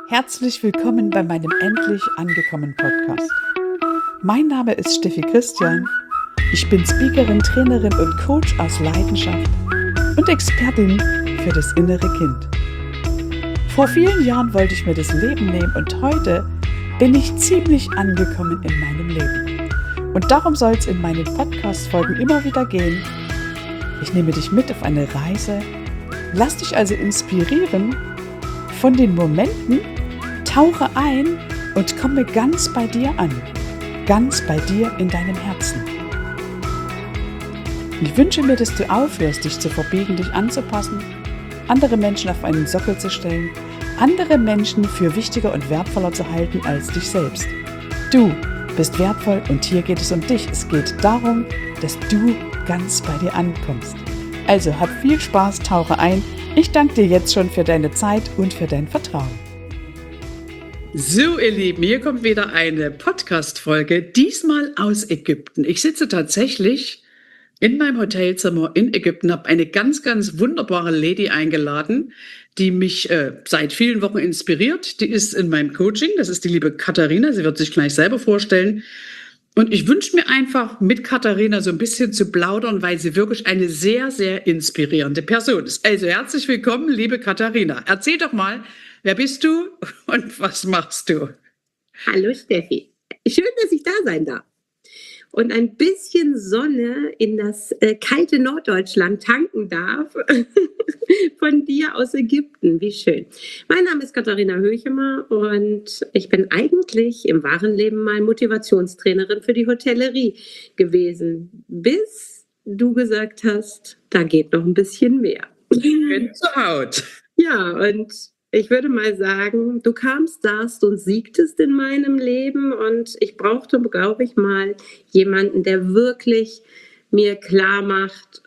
Herzlich willkommen bei meinem Endlich angekommen Podcast. Mein Name ist Steffi Christian. Ich bin Speakerin, Trainerin und Coach aus Leidenschaft und Expertin für das innere Kind. Vor vielen Jahren wollte ich mir das Leben nehmen und heute bin ich ziemlich angekommen in meinem Leben. Und darum soll es in meinen Podcast-Folgen immer wieder gehen. Ich nehme dich mit auf eine Reise, lass dich also inspirieren von den Momenten, tauche ein und komme ganz bei dir an, ganz bei dir in deinem Herzen. Ich wünsche mir, dass du aufhörst, dich zu verbiegen, dich anzupassen, andere Menschen auf einen Sockel zu stellen, andere Menschen für wichtiger und wertvoller zu halten als dich selbst. Du bist wertvoll und hier geht es um dich. Es geht darum, dass du ganz bei dir ankommst. Also hab viel Spaß, tauche ein. Ich danke dir jetzt schon für deine Zeit und für dein Vertrauen. So, ihr Lieben, hier kommt wieder eine Podcast-Folge, diesmal aus Ägypten. Ich sitze tatsächlich in meinem Hotelzimmer in Ägypten, habe eine ganz, ganz wunderbare Lady eingeladen, die mich seit vielen Wochen inspiriert. Die ist in meinem Coaching, das ist die liebe Katharina, sie wird sich gleich selber vorstellen. Und ich wünsche mir einfach, mit Katharina so ein bisschen zu plaudern, weil sie wirklich eine sehr, sehr inspirierende Person ist. Also herzlich willkommen, liebe Katharina. Erzähl doch mal, wer bist du und was machst du? Hallo Steffi, schön, dass ich da sein darf und ein bisschen Sonne in das kalte Norddeutschland tanken darf von dir aus Ägypten. Wie schön. Mein Name ist Katharina Höchemer und ich bin eigentlich im wahren Leben mal Motivationstrainerin für die Hotellerie gewesen, bis du gesagt hast, da geht noch ein bisschen mehr. Bin zur Haut. Ja, und ich würde mal sagen, du kamst, saßt und siegtest in meinem Leben und ich brauchte, glaube ich, mal jemanden, der wirklich mir klar macht,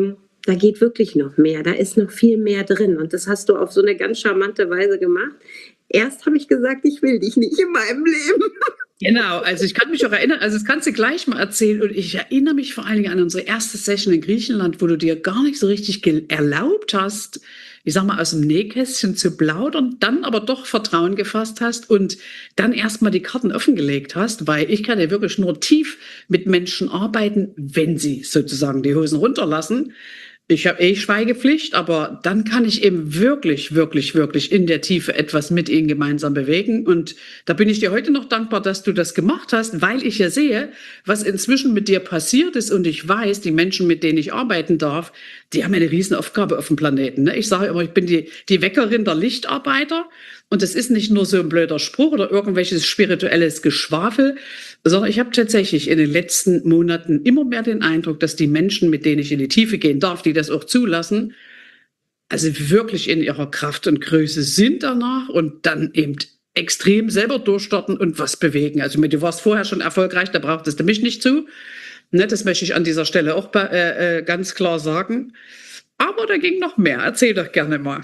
da geht wirklich noch mehr, da ist noch viel mehr drin und das hast du auf so eine ganz charmante Weise gemacht. Erst habe ich gesagt, ich will dich nicht in meinem Leben. Genau, also ich kann mich auch erinnern, also das kannst du gleich mal erzählen und ich erinnere mich vor allen Dingen an unsere erste Session in Griechenland, wo du dir gar nicht so richtig erlaubt hast, ich sag mal, aus dem Nähkästchen zu plaudern, dann aber doch Vertrauen gefasst hast und dann erstmal die Karten offengelegt hast, weil ich kann ja wirklich nur tief mit Menschen arbeiten, wenn sie sozusagen die Hosen runterlassen. Ich habe Schweigepflicht, aber dann kann ich eben wirklich, wirklich, wirklich in der Tiefe etwas mit ihnen gemeinsam bewegen. Und da bin ich dir heute noch dankbar, dass du das gemacht hast, weil ich ja sehe, was inzwischen mit dir passiert ist. Und ich weiß, die Menschen, mit denen ich arbeiten darf, die haben eine Riesenaufgabe auf dem Planeten. Ich sage immer, ich bin die Weckerin der Lichtarbeiter. Und das ist nicht nur so ein blöder Spruch oder irgendwelches spirituelles Geschwafel, sondern ich habe tatsächlich in den letzten Monaten immer mehr den Eindruck, dass die Menschen, mit denen ich in die Tiefe gehen darf, die das auch zulassen, also wirklich in ihrer Kraft und Größe sind danach und dann eben extrem selber durchstarten und was bewegen. Also du warst vorher schon erfolgreich, da brauchtest du mich nicht zu. Das möchte ich an dieser Stelle auch ganz klar sagen. Aber da ging noch mehr. Erzähl doch gerne mal.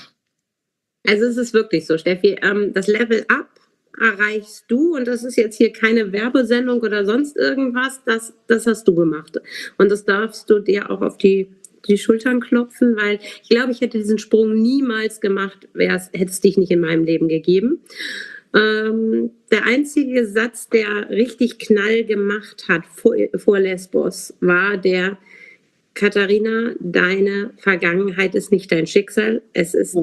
Also es ist wirklich so, Steffi, das Level Up erreichst du und das ist jetzt hier keine Werbesendung oder sonst irgendwas, das hast du gemacht. Und das darfst du dir auch auf die Schultern klopfen, weil ich glaube, ich hätte diesen Sprung niemals gemacht, hätte es dich nicht in meinem Leben gegeben. Der einzige Satz, der richtig Knall gemacht hat vor Lesbos, war der: Katharina, deine Vergangenheit ist nicht dein Schicksal, es ist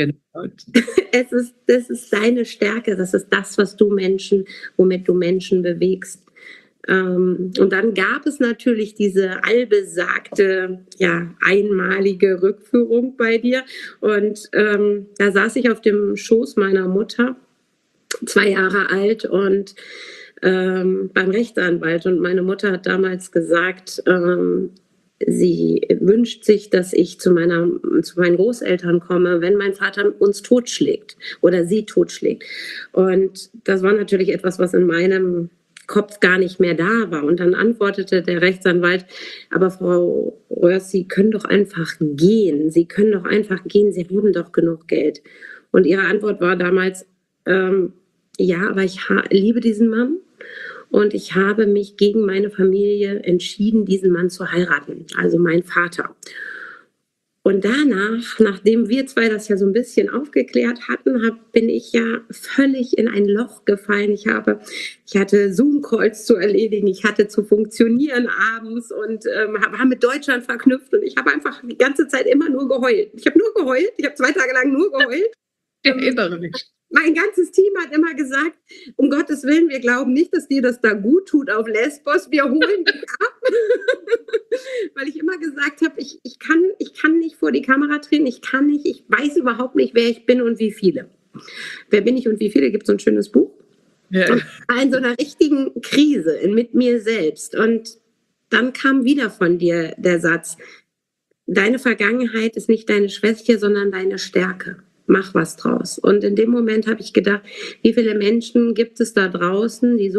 das ist deine Stärke, das ist das, womit du Menschen bewegst. Und dann gab es natürlich diese allbesagte, einmalige Rückführung bei dir. Und da saß ich auf dem Schoß meiner Mutter, 2 Jahre alt und beim Rechtsanwalt. Und meine Mutter hat damals gesagt, sie wünscht sich, dass ich zu meinen Großeltern komme, wenn mein Vater uns totschlägt oder sie totschlägt. Und das war natürlich etwas, was in meinem Kopf gar nicht mehr da war. Und dann antwortete der Rechtsanwalt: Aber Frau Röhrs, Sie können doch einfach gehen. Sie können doch einfach gehen. Sie haben doch genug Geld. Und ihre Antwort war damals: Ja, aber ich liebe diesen Mann. Und ich habe mich gegen meine Familie entschieden, diesen Mann zu heiraten, also mein Vater. Und danach, nachdem wir zwei das ja so ein bisschen aufgeklärt hatten, bin ich ja völlig in ein Loch gefallen. Ich hatte Zoom-Calls zu erledigen, ich hatte zu funktionieren abends und war mit Deutschland verknüpft und ich habe einfach die ganze Zeit immer nur geheult. Ich habe nur geheult, ich habe 2 Tage lang nur geheult. Ich erinnere mich. Mein ganzes Team hat immer gesagt, um Gottes Willen, wir glauben nicht, dass dir das da gut tut auf Lesbos, wir holen dich ab. Weil ich immer gesagt habe, ich kann nicht vor die Kamera treten, ich weiß überhaupt nicht, wer ich bin und wie viele. Wer bin ich und wie viele, gibt so ein schönes Buch. Ja. Und in so einer richtigen Krise mit mir selbst. Und dann kam wieder von dir der Satz, deine Vergangenheit ist nicht deine Schwäche, sondern deine Stärke. Mach was draus. Und in dem Moment habe ich gedacht, wie viele Menschen gibt es da draußen, die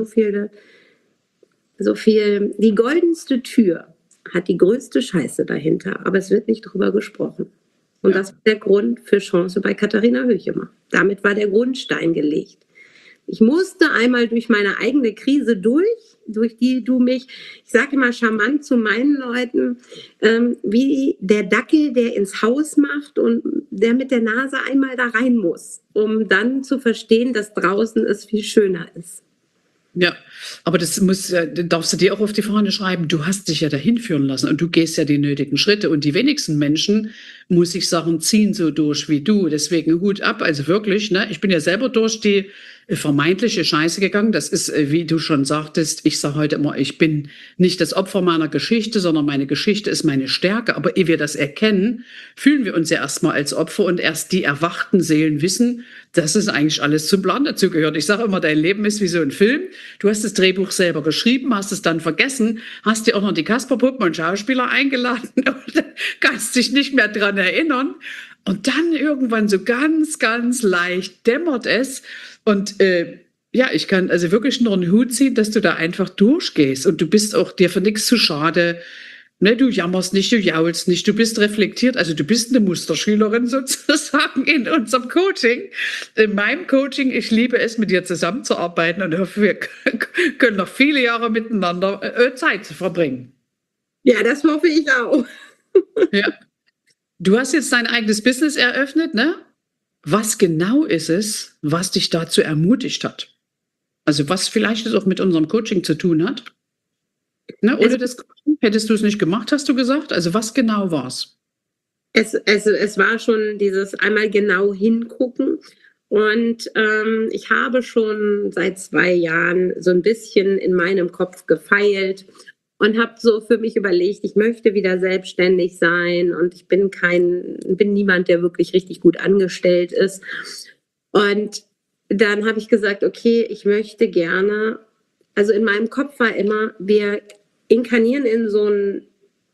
die goldenste Tür hat die größte Scheiße dahinter, aber es wird nicht drüber gesprochen. Und das war der Grund für Chance bei Katharina Höchemer. Damit war der Grundstein gelegt. Ich musste einmal durch meine eigene Krise durch die du mich, ich sage immer charmant zu meinen Leuten, wie der Dackel, der ins Haus macht und der mit der Nase einmal da rein muss, um dann zu verstehen, dass draußen es viel schöner ist. Ja, aber darfst du dir auch auf die Fahne schreiben, du hast dich ja dahin führen lassen und du gehst ja die nötigen Schritte und die wenigsten Menschen, muss ich sagen, ziehen so durch wie du. Deswegen Hut ab, also wirklich, ne? Ich bin ja selber durch die vermeintliche Scheiße gegangen. Das ist, wie du schon sagtest, ich sage heute immer, ich bin nicht das Opfer meiner Geschichte, sondern meine Geschichte ist meine Stärke. Aber ehe wir das erkennen, fühlen wir uns ja erstmal als Opfer und erst die erwachten Seelen wissen, dass es eigentlich alles zum Plan dazu gehört. Ich sage immer, dein Leben ist wie so ein Film. Du hast das Drehbuch selber geschrieben, hast es dann vergessen, hast dir auch noch die Kasperpuppen und Schauspieler eingeladen und kannst dich nicht mehr dran erinnern. Und dann irgendwann so ganz, ganz leicht dämmert es. Und ich kann also wirklich nur einen Hut ziehen, dass du da einfach durchgehst. Und du bist auch dir für nichts zu schade. Ne, du jammerst nicht, du jaulst nicht, du bist reflektiert. Also du bist eine Musterschülerin sozusagen in unserem Coaching. In meinem Coaching, ich liebe es, mit dir zusammenzuarbeiten und hoffe, wir können noch viele Jahre miteinander Zeit verbringen. Ja, das hoffe ich auch. Ja. Du hast jetzt dein eigenes Business eröffnet, ne? Was genau ist es, was dich dazu ermutigt hat? Also was vielleicht auch mit unserem Coaching zu tun hat? Ne? Ohne das Coaching hättest du es nicht gemacht, hast du gesagt? Also was genau war es? Es war schon dieses einmal genau hingucken. Und ich habe schon seit 2 Jahren so ein bisschen in meinem Kopf gefeilt und habe so für mich überlegt, ich möchte wieder selbstständig sein und ich bin niemand, der wirklich richtig gut angestellt ist. Und dann habe ich gesagt, okay, ich möchte gerne, also in meinem Kopf war immer, wir inkarnieren in so einen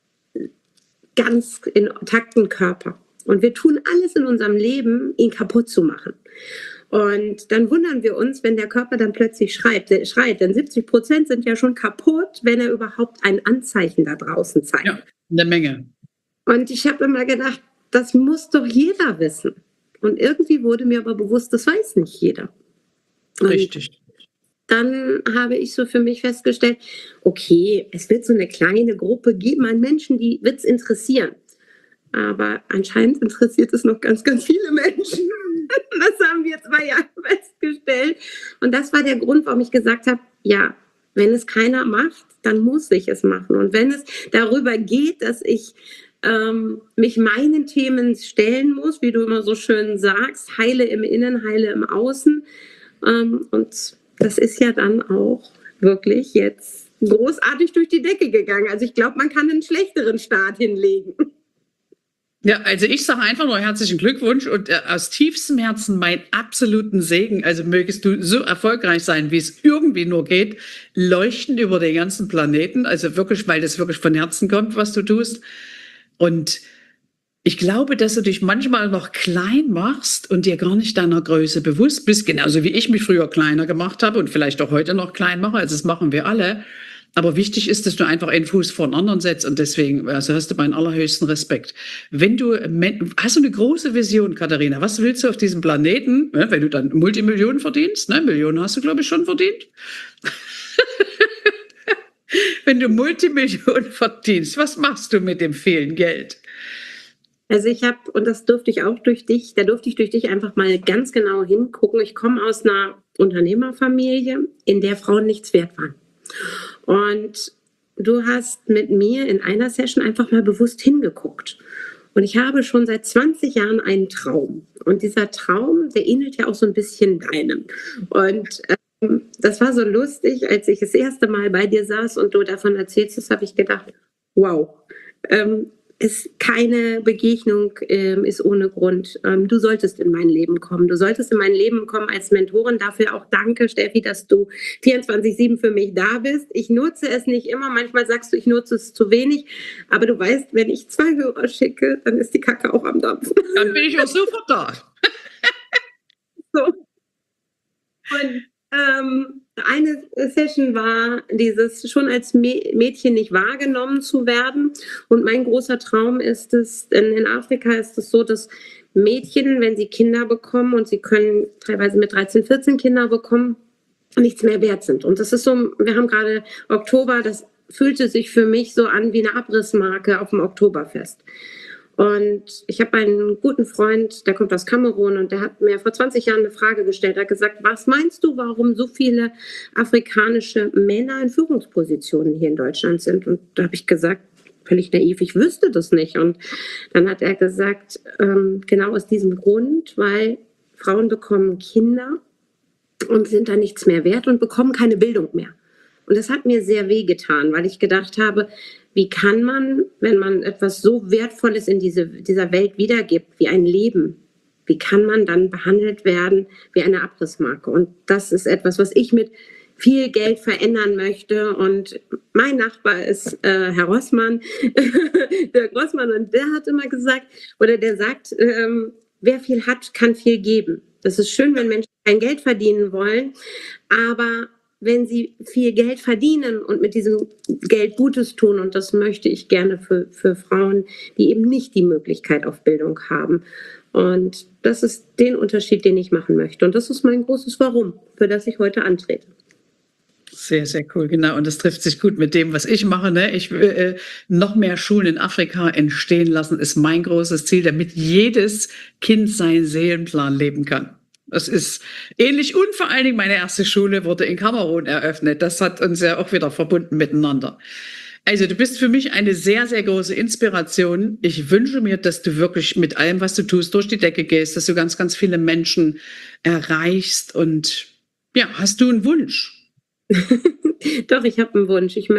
ganz intakten Körper und wir tun alles in unserem Leben, ihn kaputt zu machen. Und dann wundern wir uns, wenn der Körper dann plötzlich schreit, denn 70% sind ja schon kaputt, wenn er überhaupt ein Anzeichen da draußen zeigt. Ja, eine Menge. Und ich habe immer gedacht, das muss doch jeder wissen. Und irgendwie wurde mir aber bewusst, das weiß nicht jeder. Und richtig. Dann habe ich so für mich festgestellt, okay, es wird so eine kleine Gruppe geben an Menschen, die wird es interessieren. Aber anscheinend interessiert es noch ganz, ganz viele Menschen. Das haben wir 2 Jahre festgestellt. Und das war der Grund, warum ich gesagt habe, ja, wenn es keiner macht, dann muss ich es machen. Und wenn es darüber geht, dass ich mich meinen Themen stellen muss, wie du immer so schön sagst, heile im Innen, heile im Außen. Und das ist ja dann auch wirklich jetzt großartig durch die Decke gegangen. Also ich glaube, man kann einen schlechteren Start hinlegen. Ja, also ich sage einfach nur herzlichen Glückwunsch und aus tiefstem Herzen meinen absoluten Segen. Also mögest du so erfolgreich sein, wie es irgendwie nur geht, leuchten über den ganzen Planeten. Also wirklich, weil das wirklich von Herzen kommt, was du tust. Und ich glaube, dass du dich manchmal noch klein machst und dir gar nicht deiner Größe bewusst bist, genauso wie ich mich früher kleiner gemacht habe und vielleicht auch heute noch klein mache. Also das machen wir alle. Aber wichtig ist, dass du einfach einen Fuß vor den anderen setzt und deswegen also hast du meinen allerhöchsten Respekt. Hast du eine große Vision, Katharina? Was willst du auf diesem Planeten, wenn du dann Multimillionen verdienst? Ne? Millionen hast du, glaube ich, schon verdient. Wenn du Multimillionen verdienst, was machst du mit dem vielen Geld? Also ich habe, und das durfte ich auch durch dich, da durfte ich durch dich einfach mal ganz genau hingucken. Ich komme aus einer Unternehmerfamilie, in der Frauen nichts wert waren. Und du hast mit mir in einer Session einfach mal bewusst hingeguckt. Und ich habe schon seit 20 Jahren einen Traum. Und dieser Traum, der ähnelt ja auch so ein bisschen deinem. Und das war so lustig, als ich das erste Mal bei dir saß und du davon erzählst, habe ich gedacht, wow, keine Begegnung ist ohne Grund. Du solltest in mein Leben kommen. Du solltest in mein Leben kommen als Mentorin. Dafür auch danke, Steffi, dass du 24/7 für mich da bist. Ich nutze es nicht immer. Manchmal sagst du, ich nutze es zu wenig. Aber du weißt, wenn ich 2 Hörer schicke, dann ist die Kacke auch am Dampfen. Dann bin ich auch sofort da. So. Und eine Session war dieses schon als Mädchen nicht wahrgenommen zu werden. Und mein großer Traum ist es, in Afrika ist es so, dass Mädchen, wenn sie Kinder bekommen, und sie können teilweise mit 13, 14 Kinder bekommen, nichts mehr wert sind. Und das ist so, wir haben gerade Oktober, das fühlte sich für mich so an wie eine Abrissmarke auf dem Oktoberfest. Und ich habe einen guten Freund, der kommt aus Kamerun, und der hat mir vor 20 Jahren eine Frage gestellt. Er hat gesagt, was meinst du, warum so viele afrikanische Männer in Führungspositionen hier in Deutschland sind? Und da habe ich gesagt, völlig naiv, ich wüsste das nicht. Und dann hat er gesagt, genau aus diesem Grund, weil Frauen bekommen Kinder und sind dann nichts mehr wert und bekommen keine Bildung mehr. Und das hat mir sehr wehgetan, weil ich gedacht habe, wie kann man, wenn man etwas so Wertvolles in dieser Welt wiedergibt, wie ein Leben, wie kann man dann behandelt werden wie eine Abrissmarke? Und das ist etwas, was ich mit viel Geld verändern möchte. Und mein Nachbar ist Herr Rossmann, Dirk Rossmann, und der hat immer gesagt, oder der sagt, wer viel hat, kann viel geben. Das ist schön, wenn Menschen kein Geld verdienen wollen, aber wenn sie viel Geld verdienen und mit diesem Geld Gutes tun, und das möchte ich gerne für Frauen, die eben nicht die Möglichkeit auf Bildung haben. Und das ist den Unterschied, den ich machen möchte. Und das ist mein großes Warum, für das ich heute antrete. Sehr, sehr cool, genau. Und das trifft sich gut mit dem, was ich mache. Ne? Ich will noch mehr Schulen in Afrika entstehen lassen, ist mein großes Ziel, damit jedes Kind seinen Seelenplan leben kann. Das ist ähnlich, und vor allen Dingen meine erste Schule wurde in Kamerun eröffnet. Das hat uns ja auch wieder verbunden miteinander. Also du bist für mich eine sehr, sehr große Inspiration. Ich wünsche mir, dass du wirklich mit allem, was du tust, durch die Decke gehst, dass du ganz, ganz viele Menschen erreichst. Und ja, hast du einen Wunsch? Doch, ich habe einen Wunsch. Ich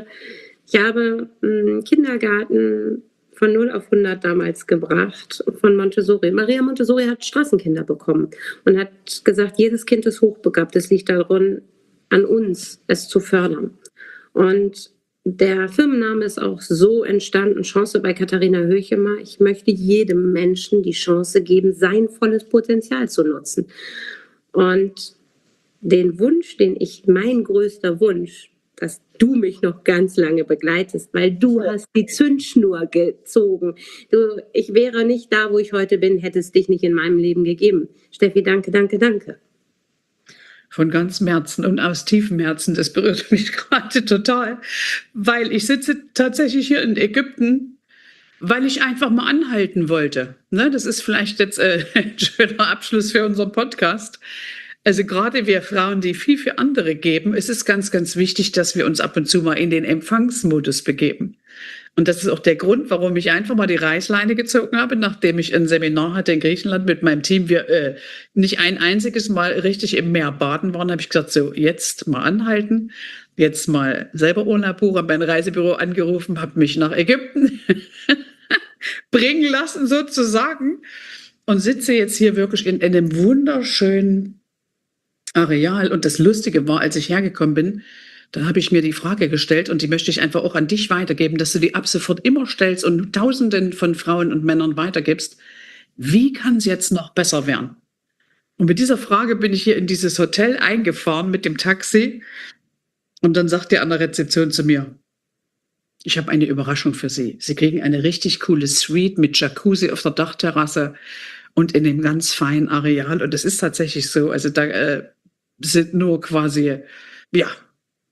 habe einen Kindergarten von 0 auf 100 damals gebracht von Montessori. Maria Montessori hat Straßenkinder bekommen und hat gesagt, jedes Kind ist hochbegabt. Es liegt daran, an uns, es zu fördern. Und der Firmenname ist auch so entstanden, Chance bei Katharina Höchemer. Ich möchte jedem Menschen die Chance geben, sein volles Potenzial zu nutzen. Und den Wunsch, mein größter Wunsch, dass du mich noch ganz lange begleitest, weil du hast die Zündschnur gezogen. Ich wäre nicht da, wo ich heute bin, hätte es dich nicht in meinem Leben gegeben. Steffi, danke, danke, danke. Von ganzem Herzen und aus tiefem Herzen, das berührt mich gerade total, weil ich sitze tatsächlich hier in Ägypten, weil ich einfach mal anhalten wollte. Ne, das ist vielleicht jetzt ein schöner Abschluss für unseren Podcast. Also gerade wir Frauen, die viel für andere geben, es ist ganz, ganz wichtig, dass wir uns ab und zu mal in den Empfangsmodus begeben. Und das ist auch der Grund, warum ich einfach mal die Reißleine gezogen habe, nachdem ich ein Seminar hatte in Griechenland mit meinem Team. Wir nicht ein einziges Mal richtig im Meer baden waren, habe ich gesagt, so jetzt mal anhalten, jetzt mal selber Urlaub buchen, habe mein Reisebüro angerufen, habe mich nach Ägypten bringen lassen sozusagen und sitze jetzt hier wirklich in einem wunderschönen Areal. Und das Lustige war, als ich hergekommen bin, da habe ich mir die Frage gestellt, und die möchte ich einfach auch an dich weitergeben, dass du die ab sofort immer stellst und Tausenden von Frauen und Männern weitergibst. Wie kann es jetzt noch besser werden? Und mit dieser Frage bin ich hier in dieses Hotel eingefahren mit dem Taxi, und dann sagt der an der Rezeption zu mir, ich habe eine Überraschung für Sie. Sie kriegen eine richtig coole Suite mit Jacuzzi auf der Dachterrasse und in einem ganz feinen Areal. Und es ist tatsächlich so, also da sind nur quasi, ja,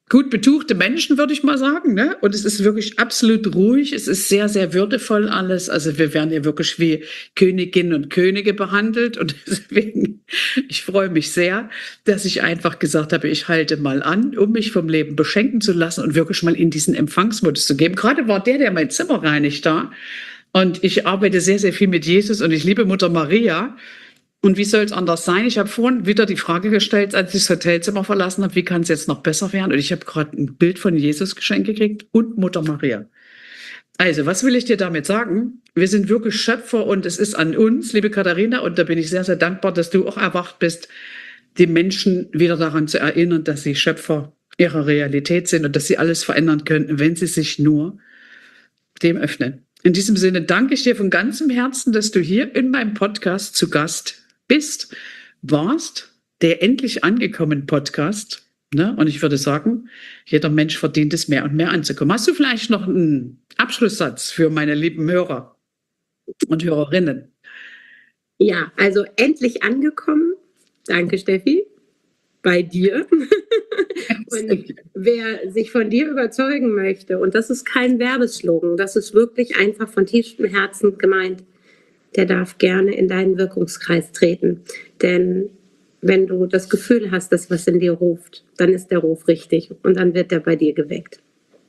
gut betuchte Menschen, würde ich mal sagen, ne? Und es ist wirklich absolut ruhig. Es ist sehr, sehr würdevoll alles. Also wir werden ja wirklich wie Königinnen und Könige behandelt. Und deswegen, ich freue mich sehr, dass ich einfach gesagt habe, ich halte mal an, um mich vom Leben beschenken zu lassen und wirklich mal in diesen Empfangsmodus zu geben. Gerade war der mein Zimmer reinigt da. Und ich arbeite sehr, sehr viel mit Jesus und ich liebe Mutter Maria. Und wie soll es anders sein? Ich habe vorhin wieder die Frage gestellt, als ich das Hotelzimmer verlassen habe, wie kann es jetzt noch besser werden? Und ich habe gerade ein Bild von Jesus geschenkt gekriegt und Mutter Maria. Also, was will ich dir damit sagen? Wir sind wirklich Schöpfer und es ist an uns, liebe Katharina, und da bin ich sehr, sehr dankbar, dass du auch erwacht bist, die Menschen wieder daran zu erinnern, dass sie Schöpfer ihrer Realität sind und dass sie alles verändern könnten, wenn sie sich nur dem öffnen. In diesem Sinne danke ich dir von ganzem Herzen, dass du hier in meinem Podcast zu Gast warst, der endlich angekommen Podcast. Ne? Und ich würde sagen, jeder Mensch verdient es, mehr und mehr anzukommen. Hast du vielleicht noch einen Abschlusssatz für meine lieben Hörer und Hörerinnen? Ja, also endlich angekommen. Danke, Steffi. Bei dir. Und wer sich von dir überzeugen möchte, und das ist kein Werbeslogan, das ist wirklich einfach von tiefstem Herzen gemeint, der darf gerne in deinen Wirkungskreis treten. Denn wenn du das Gefühl hast, dass was in dir ruft, dann ist der Ruf richtig und dann wird der bei dir geweckt.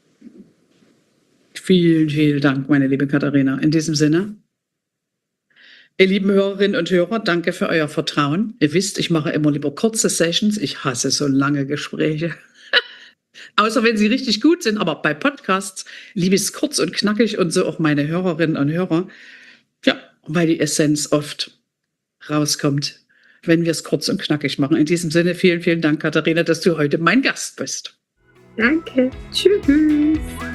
Vielen, vielen Dank, meine liebe Katharina. In diesem Sinne, ihr lieben Hörerinnen und Hörer, danke für euer Vertrauen. Ihr wisst, ich mache immer lieber kurze Sessions. Ich hasse so lange Gespräche. Außer wenn sie richtig gut sind, aber bei Podcasts liebe ich es kurz und knackig und so auch meine Hörerinnen und Hörer. Ja, weil die Essenz oft rauskommt, wenn wir es kurz und knackig machen. In diesem Sinne, vielen, vielen Dank, Katharina, dass du heute mein Gast bist. Danke. Tschüss.